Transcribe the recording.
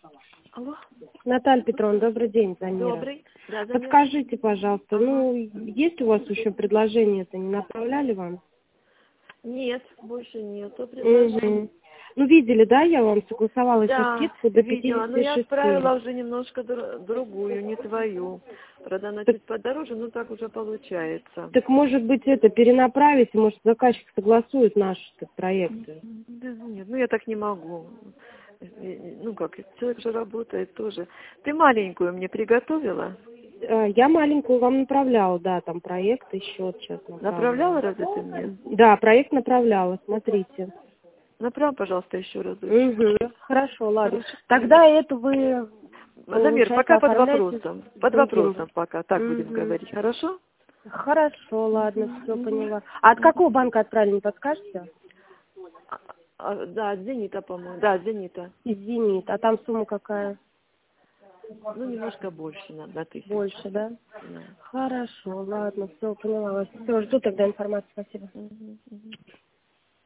Алло. Наталья Петровна, добрый день, Замира. Добрый. Да, Замира. Подскажите, пожалуйста, есть у вас еще предложение-то, не направляли вам? Нет, больше нету предложений. Угу. Ну, видели, да, я вам согласовала еще Да, скидку до видела, но я 56. отправила уже немножко другую, не твою. Правда, она Так, чуть подороже, но так уже получается. так может быть, это перенаправить, может, заказчик согласует наши проекты. Да нет, ну я так не могу. Ну как, человек же работает тоже. Ты маленькую мне приготовила? Я маленькую вам направляла, да, там проект еще сейчас Направляла направляла. разве ты мне? Да, проект направляла, смотрите. Направь, пожалуйста, еще разочек. Угу. Хорошо, ладно. Хорошо. Тогда это вы, Замир, получается, пока под оформляете вопросом. с Под другим. вопросом пока. Так будем Угу. говорить. Хорошо? Хорошо, ладно, все поняла. А от какого банка отправили, не подскажете? Да, от Зенита, по-моему. Да, от Зенита. Из «Зенит». А там сумма какая? Ну, немножко больше, на 1000. Больше, да? Да. Хорошо, ладно, все, поняла вас. Все, жду тогда информацию, спасибо. Мгм, мгм.